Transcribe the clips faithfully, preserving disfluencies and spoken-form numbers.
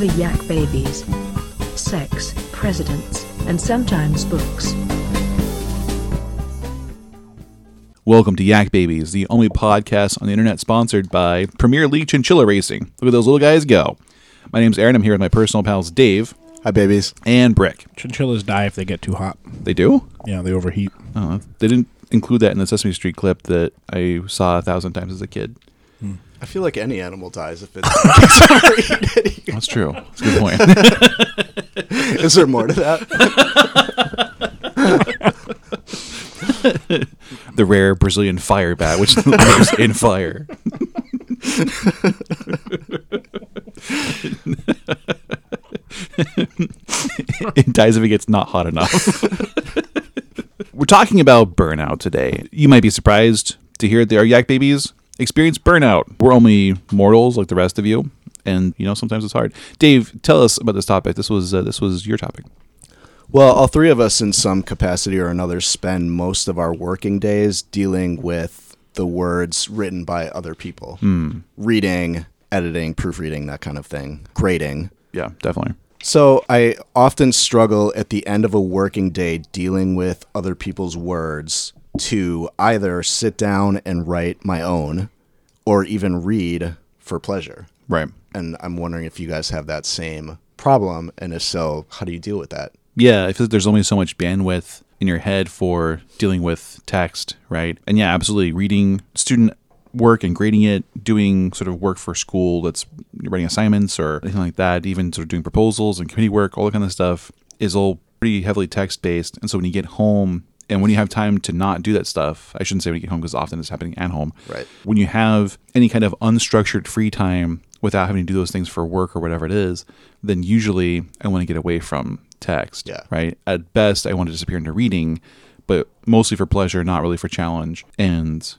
the Yak Babies. Sex, presidents, and sometimes books. Welcome to Yak Babies, the only podcast on the internet sponsored by Premier League Chinchilla Racing. Look at those little guys go. My name's Aaron. I'm here with my personal pals Dave. Hi, babies. And Brick. Chinchillas die if they get too hot. They do? Yeah, they overheat. Oh, they didn't include that in the Sesame Street clip that I saw a thousand times as a kid. Hmm. I feel like any animal dies if it's... That's true. That's a good point. Is there more to that? The rare Brazilian fire bat, which lives in fire. It dies if it gets not hot enough. We're talking about burnout today. You might be surprised to hear that our Yak Babies experience burnout. We're only mortals like the rest of you, and you know sometimes it's hard. Dave, tell us about this topic. This was uh, this was your topic. Well, all three of us in some capacity or another spend most of our working days dealing with the words written by other people. Mm. Reading, editing, proofreading, that kind of thing. Grading. Yeah, definitely. So I often struggle at the end of a working day dealing with other people's words to either sit down and write my own or even read for pleasure. Right. And I'm wondering if you guys have that same problem, and if so, how do you deal with that? Yeah, I feel like there's only so much bandwidth in your head for dealing with text, right? And yeah, absolutely. Reading student work and grading it, doing sort of work for school that's writing assignments or anything like that, even sort of doing proposals and committee work, all that kind of stuff is all pretty heavily text-based. And so when you get home and when you have time to not do that stuff, I shouldn't say when you get home because often it's happening at home. Right. When you have any kind of unstructured free time without having to do those things for work or whatever it is, then usually I want to get away from text. Yeah. Right. At best, I want to disappear into reading, but mostly for pleasure, not really for challenge. And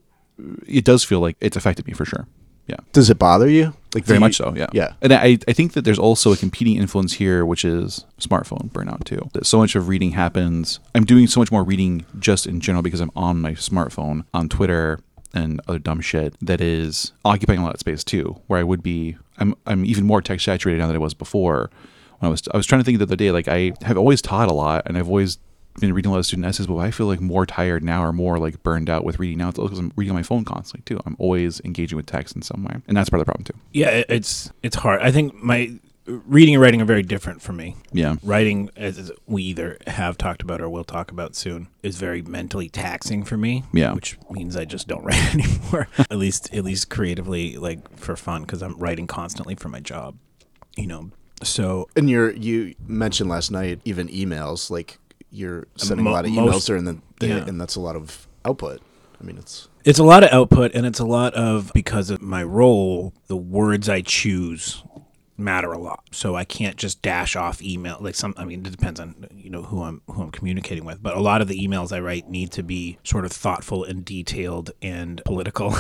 it does feel like it's affected me for sure. Yeah. Does it bother you? Like Very you, much so, yeah. Yeah. And I, I think that there's also a competing influence here, which is smartphone burnout too. That so much of reading happens. I'm doing so much more reading just in general because I'm on my smartphone, on Twitter and other dumb shit that is occupying a lot of space too, where I would be, I'm I'm even more text saturated now than I was before. When I was I was trying to think the other day, like I have always taught a lot and I've always been reading a lot of student essays, but I feel like more tired now or more like burned out with reading now because I'm reading on my phone constantly too. I'm always engaging with text in some way. And that's part of the problem too. Yeah, it's it's hard. I think my reading and writing are very different for me. Yeah. Writing, as we either have talked about or will talk about soon, is very mentally taxing for me. Yeah. Which means I just don't write anymore. at least at least creatively, like for fun, because I'm writing constantly for my job. You know. So And you're you mentioned last night even emails, like you're sending mo- a lot of emails most, during the day, yeah. and that's a lot of output. I mean, it's It's a lot of output, and it's a lot of, because of my role, the words I choose matter a lot. So I can't just dash off email. Like some, I mean, it depends on, you know, who I'm who I'm communicating with. But a lot of the emails I write need to be sort of thoughtful and detailed and political.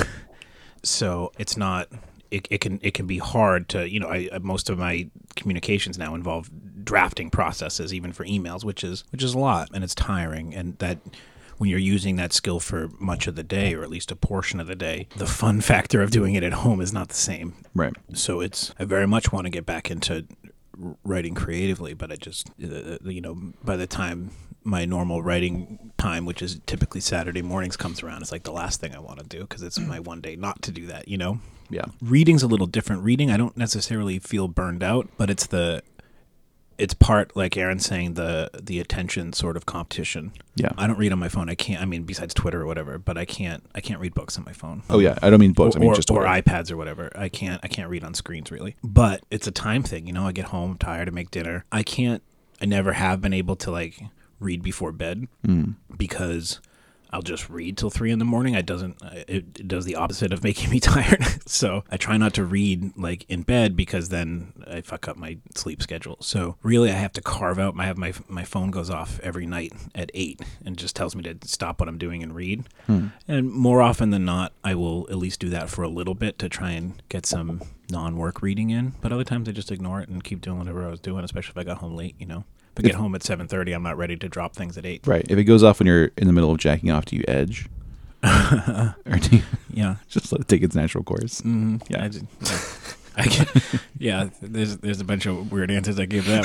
So it's not. It, it can it can be hard to, you know, I, most of my communications now involve drafting processes, even for emails, which is which is a lot, and it's tiring. And that when you're using that skill for much of the day, or at least a portion of the day, the fun factor of doing it at home is not the same. Right. So it's I very much want to get back into writing creatively, but I just, you know, by the time my normal writing time, which is typically Saturday mornings, comes around, it's like the last thing I want to do because it's my one day not to do that, you know? Yeah. Reading's a little different. Reading, I don't necessarily feel burned out, but it's the, it's part, like Aaron's saying, the the attention sort of competition. Yeah. I don't read on my phone. I can't, I mean, besides Twitter or whatever, but I can't, I can't read books on my phone. Oh yeah. I don't mean books. Or, I mean or, just or Twitter. iPads or whatever. I can't, I can't read on screens really, but it's a time thing. You know, I get home tired, I make dinner. I can't, I never have been able to like read before bed mm. because I'll just read till three in the morning. It doesn't, it, it does the opposite of making me tired. So I try not to read like in bed because then I fuck up my sleep schedule. So really I have to carve out, I have my, my phone goes off every night at eight and just tells me to stop what I'm doing and read. Hmm. And more often than not, I will at least do that for a little bit to try and get some non-work reading in. But other times I just ignore it and keep doing whatever I was doing, especially if I got home late, you know. If I get home at seven thirty, I'm not ready to drop things at eight. Right. If it goes off when you're in the middle of jacking off, do you edge? Or do you Yeah. just let it take its natural course? Mm-hmm. Yeah. I just, yeah. I can, yeah, there's there's a bunch of weird answers I gave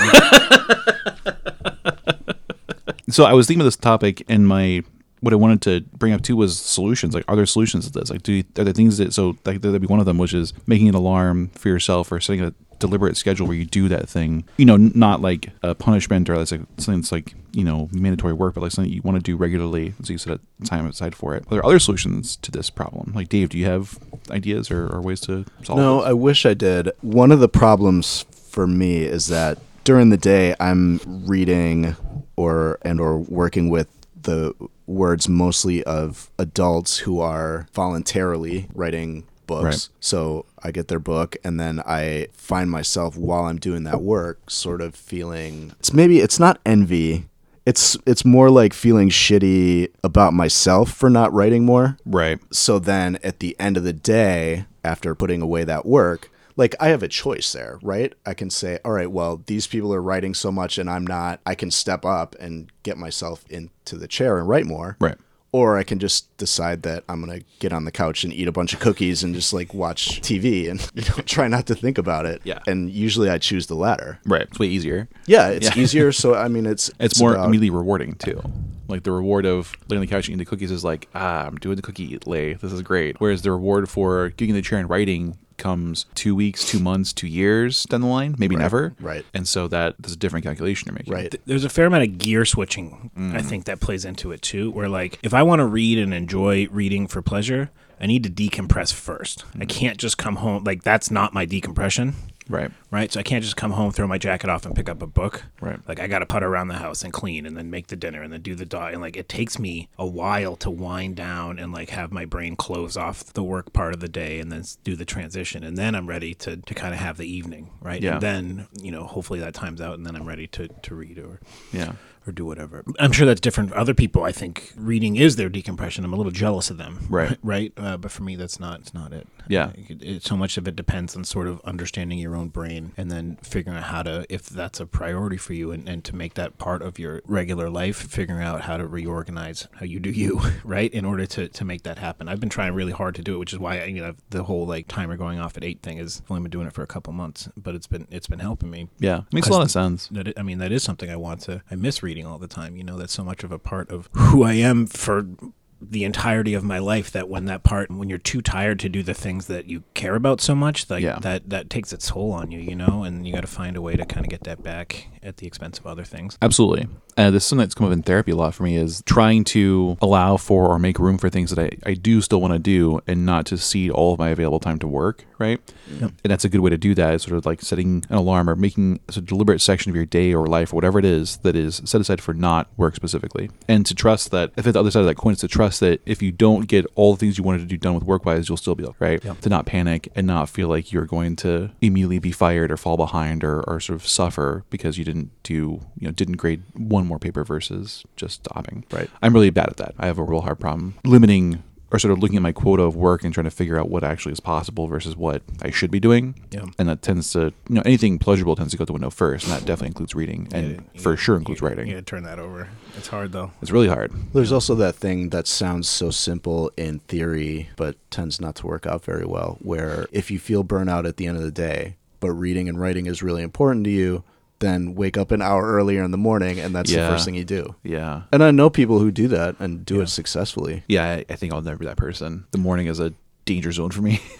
that one. So I was thinking about this topic, and my what I wanted to bring up too was solutions. Like, are there solutions to this? Like, do you, are there things that so like that'd be one of them, which is making an alarm for yourself or setting a deliberate schedule where you do that thing. You know, n- not like a punishment or that's like something that's like, you know, mandatory work, but like something you want to do regularly. So you set a time aside for it. Are there other solutions to this problem? Like, Dave, do you have ideas or, or ways to solve it? No, this? I wish I did. One of the problems for me is that during the day I'm reading or and or working with the words mostly of adults who are voluntarily writing books. Right. So I get their book and then I find myself while I'm doing that work sort of feeling it's maybe it's not envy. It's it's more like feeling shitty about myself for not writing more. Right. So then at the end of the day, after putting away that work, like I have a choice there, right? I can say, all right, well, these people are writing so much and I'm not. I can step up and get myself into the chair and write more. Right. Or I can just decide that I'm going to get on the couch and eat a bunch of cookies and just like watch T V and you know, try not to think about it. Yeah. And usually I choose the latter. Right. It's way easier. Yeah, it's Yeah. easier. So, I mean, it's... It's, more about, immediately rewarding, too. Like, the reward of laying on the couch and eating the cookies is like, ah, I'm doing the cookie lay. This is great. Whereas the reward for getting in the chair and writing comes two weeks, two months, two years down the line, maybe Right, never. right. And so that there's a different calculation you're making. Right. Th- There's a fair amount of gear switching, Mm. I think, that plays into it too. Where like, if I want to read and enjoy reading for pleasure, I need to decompress first. Mm. I can't just come home. Like, that's not my decompression. Right. Right. So I can't just come home, throw my jacket off, and pick up a book. Right. Like, I got to putter around the house and clean and then make the dinner and then do the dog. And like, it takes me a while to wind down and like have my brain close off the work part of the day and then s- do the transition. And then I'm ready to, to kind of have the evening. Right. Yeah. And then, you know, hopefully that time's out and then I'm ready to, to read or, Yeah. or do whatever. I'm sure that's different for other people. I think reading is their decompression. I'm a little jealous of them. Right. Right. Uh, but for me, that's not, it's not it. Yeah. It, it, so much of it depends on sort of understanding your own brain and then figuring out how to, if that's a priority for you and, and to make that part of your regular life, figuring out how to reorganize how you do you, right? In order to, to make that happen. I've been trying really hard to do it, which is why, I, you know, the whole like timer going off at eight thing is, I've only been doing it for a couple months, but it's been, it's been helping me. Yeah. Makes a lot of sense. That it, I mean, that is something I want to, I miss reading all the time. You know, that's so much of a part of who I am for the entirety of my life, that when that part, when you're too tired to do the things that you care about so much, like Yeah. that, that takes its toll on you, you know, and you got to find a way to kind of get that back at the expense of other things. Absolutely. Uh, this is something that's come up in therapy a lot for me, is trying to allow for or make room for things that I, I do still want to do and not to cede all of my available time to work, right? Yep. And that's a good way to do that, is sort of like setting an alarm or making a deliberate section of your day or life or whatever it is that is set aside for not work specifically. And to trust that, if at the other side of that coin is to trust that if you don't get all the things you wanted to do done with work-wise, you'll still be up, right? Yep. To not panic and not feel like you're going to immediately be fired or fall behind or, or sort of suffer because you didn't do, you know, didn't grade one more paper versus just stopping. Right. I'm really bad at that. I have a real hard problem limiting or sort of looking at my quota of work and trying to figure out what actually is possible versus what I should be doing. Yeah. And that tends to, you know, anything pleasurable tends to go out the window first, and that definitely includes reading and Yeah, for you- sure includes you- writing. You got to turn that over. It's hard though. It's really hard. There's also that thing that sounds so simple in theory, but tends not to work out very well, where if you feel burnout at the end of the day, but reading and writing is really important to you, then wake up an hour earlier in the morning, and that's Yeah. the first thing you do. Yeah. And I know people who do that and do Yeah. it successfully. Yeah, I, I think I'll never be that person. The morning is a danger zone for me.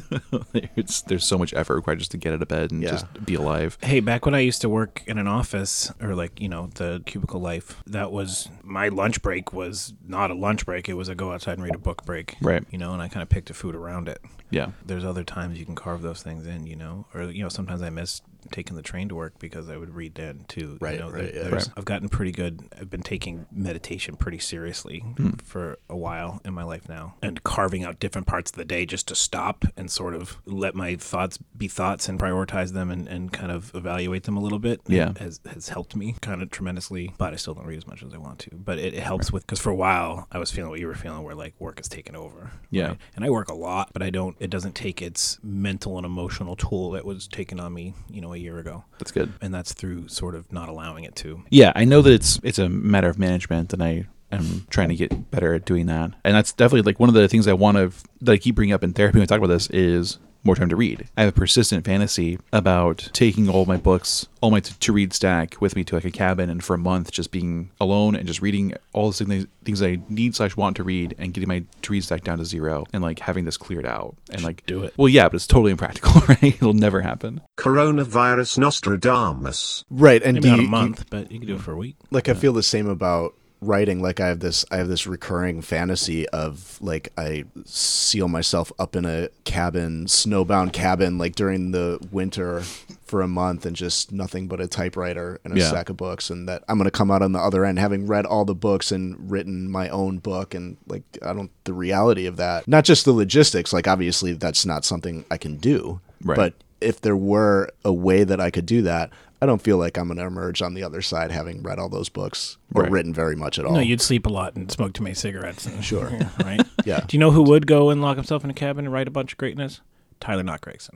it's there's so much effort required just to get out of bed and Yeah. just be alive. Hey, back when I used to work in an office, or like, you know, the cubicle life, that was my lunch break was not a lunch break. It was a go outside and read a book break. Right. You know, and I kind of picked a food around it. Yeah. There's other times you can carve those things in, you know, or, you know, sometimes I miss taking the train to work because I would read then too. Right, You know, right, there- yeah. there's- Right. I've gotten pretty good. I've been taking meditation pretty seriously Mm. for a while in my life now, and carving out different parts of the day just to stop and sort of let my thoughts be thoughts and prioritize them and, and kind of evaluate them a little bit. Yeah. Has, has helped me kind of tremendously, but I still don't read as much as I want to, but it, it helps with, because for a while I was feeling what you were feeling, where like work is taking over. Yeah. Right? And I work a lot, but I don't, it doesn't take its mental and emotional toll that was taken on me, you know, a year ago. That's good. And that's through sort of not allowing it to. Yeah, I know that it's it's a matter of management, and I am trying to get better at doing that. And that's definitely like one of the things I want to that I keep bringing up in therapy when I talk about this is more time to read. I have a persistent fantasy about taking all my books, all my to, to read stack with me to like a cabin, and for a month just being alone and just reading all the things, things I need slash want to read, and getting my to read stack down to zero, and like having this cleared out and like do it. Well, yeah, but it's totally impractical, right? It'll never happen. Coronavirus Nostradamus. Right, and Maybe do not a you- month, you- but you can do it for a week. like I feel the same about writing. Like I have this I have this recurring fantasy of like I seal myself up in a cabin, snowbound cabin, like during the winter for a month, and just nothing but a typewriter and a Yeah. stack of books, and that I'm going to come out on the other end having read all the books and written my own book. And like I don't the reality of that, not just the logistics, like obviously that's not something I can do, Right. but if there were a way that I could do that, I don't feel like I'm going to emerge on the other side having read all those books or Right. written very much at all. No, you'd sleep a lot and smoke too many cigarettes. And, Sure. Right? Yeah. Do you know who would go and lock himself in a cabin and write a bunch of greatness? Tyler Knott Gregson.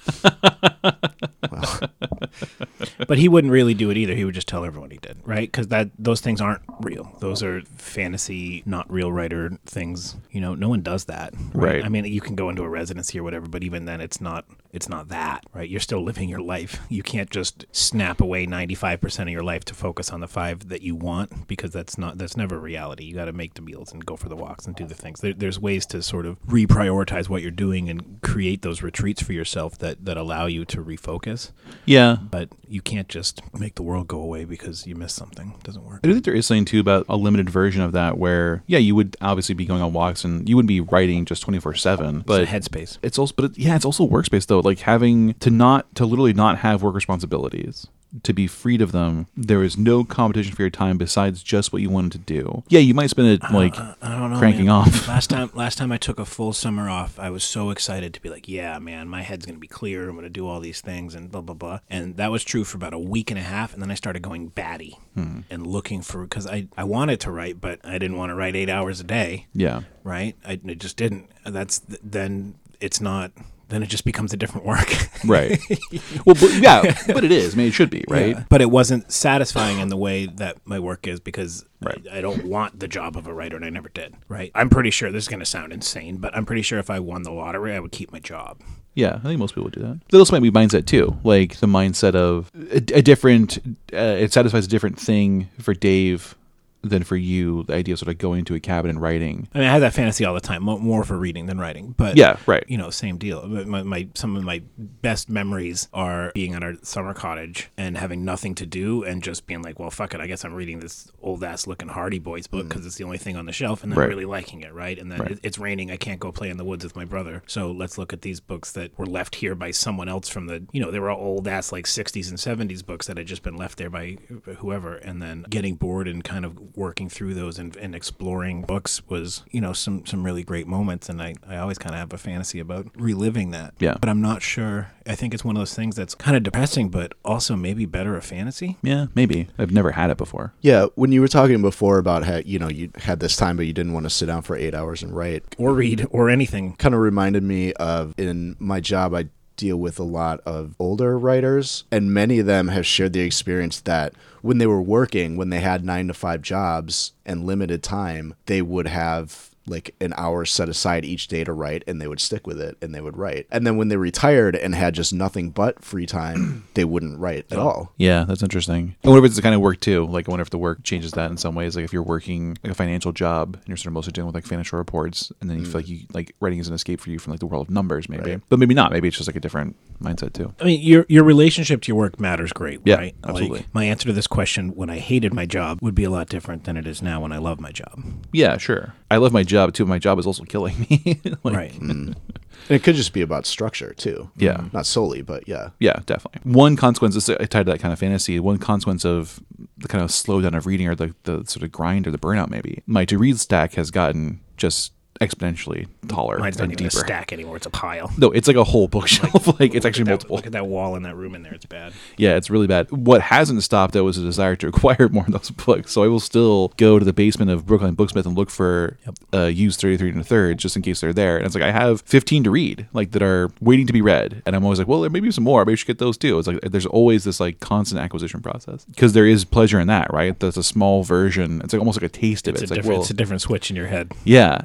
But he wouldn't really do it either. He would just tell everyone he did, right? Because that those things aren't real. Those are fantasy, not real writer things. You know, no one does that, right? Right. I mean, you can go into a residency or whatever, but even then, it's not. It's not that, right? You're still living your life. You can't just snap away ninety-five percent of your life to focus on the five that you want, because that's not. That's never reality. You got to make the meals and go for the walks and do the things. There, there's ways to sort of reprioritize what you're doing and create those retreats for yourself that that allow you to refocus. Yeah. But you can't just make the world go away because you missed something. It doesn't work. I do think there is something too about a limited version of that where, yeah, you would obviously be going on walks and you wouldn't be writing just twenty-four seven, but It's a headspace. it's also, but it, yeah, it's also workspace though. Like having to not, to literally not have work responsibilities, to be freed of them. There is no competition for your time besides just what you wanted to do. Yeah, you might spend it like Uh, I don't know, cranking man. off. last time, last time I took a full summer off, I was so excited to be like, yeah, man, my head's gonna be clear. I'm gonna do all these things and blah blah blah. And that was true for about a week and a half, and then I started going batty Hmm. and looking for because I I wanted to write, but I didn't want to write eight hours a day. Yeah. Right? I, I just didn't. That's then it's not. Then it just becomes a different work. Right. Well, but, yeah, but it is. I mean, it should be, right? Yeah. But it wasn't satisfying in the way that my work is because Right. I, I don't want the job of a writer, and I never did. Right. I'm pretty sure this is going to sound insane, but I'm pretty sure if I won the lottery, I would keep my job. Yeah, I think most people would do that. That also might be mindset too, like the mindset of a, a different. Uh, it satisfies a different thing for Dave than for you. The idea of sort of going to a cabin and writing. I mean, I have that fantasy all the time, mo- more for reading than writing. But Yeah, right. you know, same deal. My, my some of my best memories are being at our summer cottage and having nothing to do and just being like, well, fuck it, I guess I'm reading this old ass looking Hardy Boys book because it's the only thing on the shelf, and then Right. really liking it, right? And then Right. it, it's raining, I can't go play in the woods with my brother, so let's look at these books that were left here by someone else from the, you know, they were all old ass like sixties and seventies books that had just been left there by whoever, and then getting bored and kind of working through those and, and exploring books was, you know, some some really great moments, and I, I always kind of have a fantasy about reliving that. Yeah. But I'm not sure. I think it's one of those things that's kind of depressing, but also maybe better a fantasy. Yeah, maybe. I've never had it before. Yeah, when you were talking before about how, you know, you had this time, but you didn't want to sit down for eight hours and write, Or read, or anything. kind of reminded me of in my job, I deal with a lot of older writers, and many of them have shared the experience that when they were working, when they had nine to five jobs and limited time, they would have like an hour set aside each day to write, and they would stick with it and they would write. And then when they retired and had just nothing but free time, they wouldn't write at all. Yeah, that's interesting. I wonder if it's the kind of work too. Like, I wonder if the work changes that in some ways. Like, if you're working like a financial job and you're sort of mostly dealing with like financial reports, and then you feel like you like writing is an escape for you from like the world of numbers, maybe. Right. But maybe not. Maybe it's just like a different mindset too. I mean, your your relationship to your work matters great, Yeah, right? absolutely. Like, my answer to this question when I hated my job would be a lot different than it is now when I love my job. Yeah, sure. I love my job too. My job is also killing me. Like, Right. And it could just be about structure too. Yeah. Not solely, but yeah. Yeah, definitely. One consequence is tied to that kind of fantasy. One consequence of the kind of slowdown of reading, or the, the sort of grind or the burnout, maybe. My to read stack has gotten just exponentially taller Mine's not and even deeper. a stack anymore. It's a pile. No, it's like a whole bookshelf. Like, it's Look actually at that- multiple. Look at that wall in that room in there. It's bad. Yeah, it's really bad. What hasn't stopped, though, is a desire to acquire more of those books. So I will still go to the basement of Brookline Booksmith and look for Yep. uh, used thirty-three and a third, just in case they're there. And it's like, I have fifteen to read, like, that are waiting to be read. And I'm always like, well, there may be some more. Maybe I should get those too. It's like, there's always this, like, constant acquisition process. Because there is pleasure in that, right? There's a small version. It's like almost like a taste of It's, it. a It's like, different, well, it's a different switch in your head. yeah, Yeah. and it's really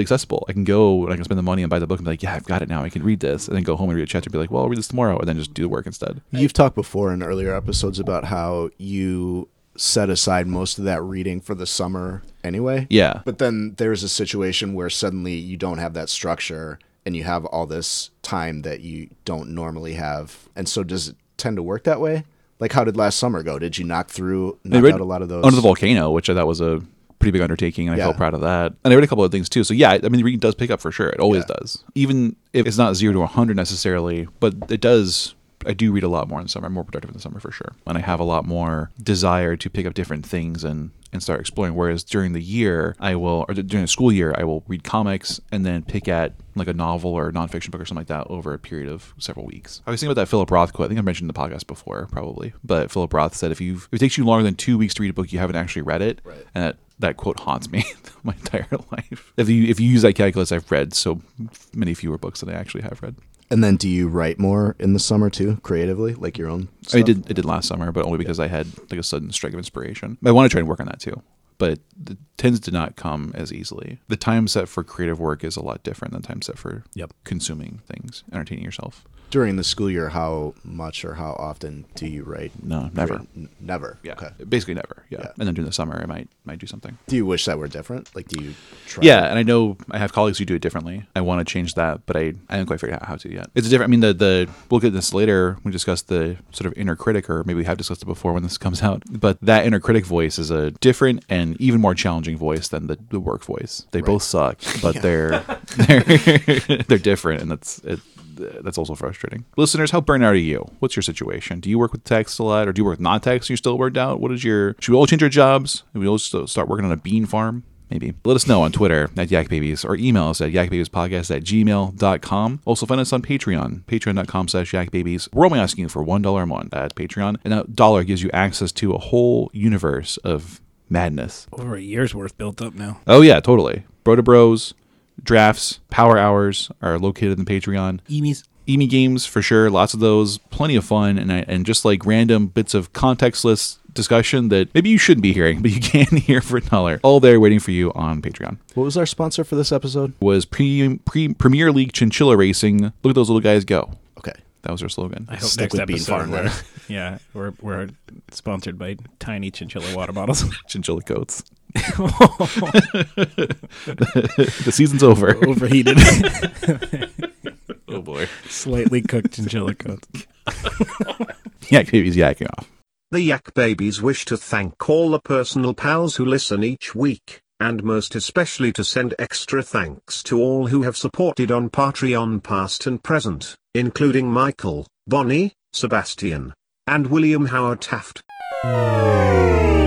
accessible. I can go and I can spend the money and buy the book and be like, yeah, I've got it now. I can read this. And then go home and read a chapter and be like, well, I'll read this tomorrow. And then just do the work instead. You've talked before in earlier episodes about how you set aside most of that reading for the summer anyway. Yeah. But then there's a situation where suddenly you don't have that structure and you have all this time that you don't normally have. And so does it tend to work that way? Like, how did last summer go? Did you knock through, knock read out a lot of those? Under the Volcano, which I thought was a pretty big undertaking, and I Yeah. felt proud of that. And I read a couple of things too. So yeah, I mean, the reading does pick up for sure. It always Yeah. does. Even if it's not zero to one hundred necessarily, but it does. I do read a lot more in the summer. I'm more productive in the summer for sure. And I have a lot more desire to pick up different things and, and start exploring. Whereas during the year, I will, or during the school year, I will read comics and then pick at like a novel or a nonfiction book or something like that over a period of several weeks. I was thinking about that Philip Roth quote. I think I mentioned in the podcast before, probably. But Philip Roth said, if, you've, if it takes you longer than two weeks to read a book, you haven't actually read it. Right. And that, that quote haunts me my entire life. If you if you use that calculus, I've read so many fewer books than I actually have read. And then do you write more in the summer too, creatively, like your own stuff? I did. I did last summer, but only because I had like a sudden strike of inspiration. I want to try and work on that too, but it tends to not come as easily. The time set for creative work is a lot different than time set for Yep. consuming things, entertaining yourself. During the school year, how much or how often do you write? No, never. N- never. Yeah, Okay. basically never. Yeah. Yeah. And then during the summer, I might might do something. Do you wish that were different? Like, do you try? Yeah, and I know I have colleagues who do it differently. I want to change that, but I, I haven't quite figured out how to yet. It's a different. I mean, the the we'll get this later. We discuss the sort of inner critic, or maybe we have discussed it before when this comes out. But that inner critic voice is a different and even more challenging voice than the, the work voice. They Right. both suck, but they're they're they're different, and that's it. That's also frustrating. Listeners, how burnt out are you? What's your situation? Do you work with text a lot, or do you work with non-text and you're still burnt out? What is your... Should we all change our jobs? Should we all st- start working on a bean farm? Maybe. Let us know on Twitter at YakBabies or email us at yakbabiespodcast at gmail dot com. Also find us on Patreon, patreon.com slash yakbabies. We're only asking you for one dollar a month at Patreon, and that dollar gives you access to a whole universe of madness. Over a year's worth built up now. Oh yeah, totally. Bro to Bros, drafts, power hours are located in Patreon. Emies. E M I games for sure, lots of those, plenty of fun, and I, and just like random bits of contextless discussion that maybe you shouldn't be hearing, but you can hear for a dollar. All there waiting for you on Patreon. What was our sponsor for this episode? Was pre, pre Premier League Chinchilla Racing. Look at those little guys go. Okay. That was our slogan. I hope Stick next with Bean episode Farm we're, then. yeah, we're we're sponsored by Tiny Chinchilla water bottles. Chinchilla coats. The season's over. Overheated, Oh boy. slightly cooked chinchilla coats. Yak Babies yakking off. The Yak Babies wish to thank all the personal pals who listen each week, and most especially to send extra thanks to all who have supported on Patreon past and present, including Michael, Bonnie, Sebastian, and William Howard Taft.